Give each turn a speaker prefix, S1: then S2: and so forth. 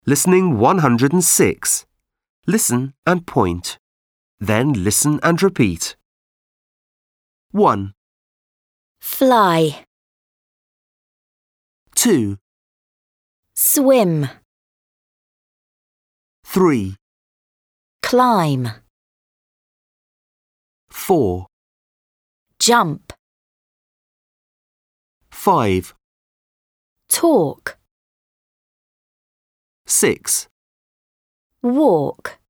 S1: Listening 106. Listen and point. Then listen and repeat. 1,
S2: Fly,
S1: 2,
S2: swim,
S1: 3,
S2: climb,
S1: 4,
S2: jump,
S1: 5,
S2: talk,
S1: 6,
S2: walk.